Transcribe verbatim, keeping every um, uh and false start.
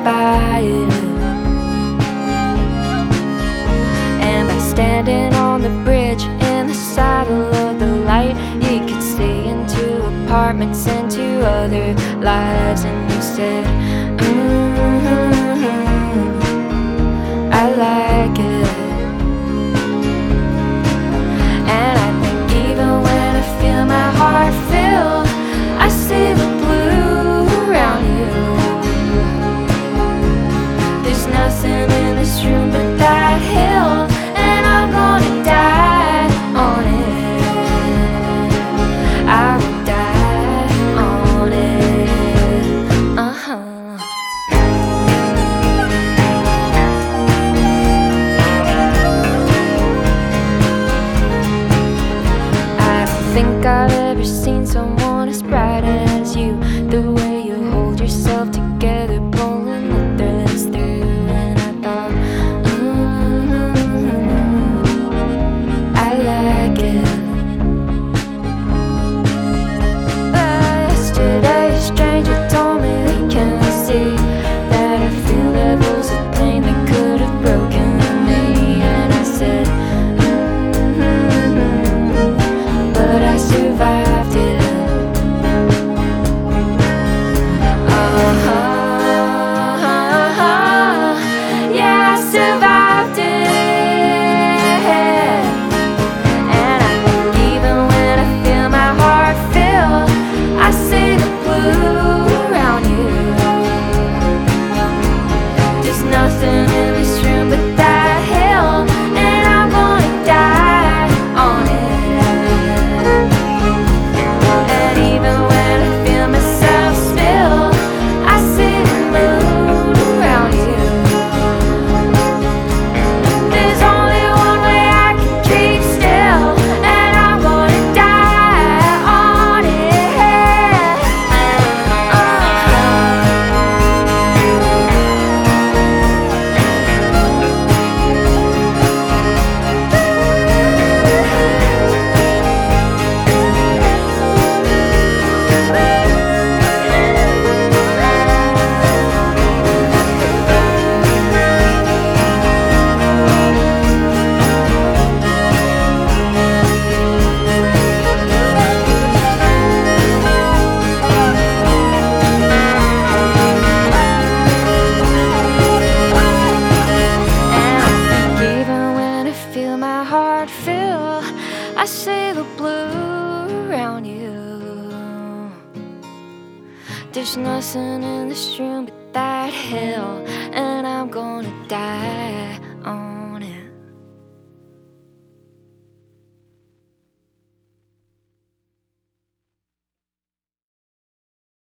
by it. And by standing on the bridge in the saddle of the light, you could see into apartments and to other lives. And you said, mm-hmm, I like it. And I think even when I feel my heart fill, I see the blue around you. There's nothing in this room but that hill, and I'm gonna die on it. I will die on it. Uh-huh. I don't think I've ever seen someone as bright as you. The way you hold yourself together, pulling the threads through. And I thought, mm-hmm, I like it. But yesterday a stranger told me they can't see that I feel levels of pain that could have broken me. And I said, mm-hmm, but I survived it. Uh-huh, yeah, I survived it. And I think even when I feel my heart fill, I see the blue around you. There's nothing in this room but that hill, and I'm gonna die on it. And even when I feel myself spill, I see the moon around you. There's only one way I can keep still, and I'm gonna die on it. Uh-huh. Even when I feel my heart fill, I see the blue around you. There's nothing in this room but that hill, and I'm gonna die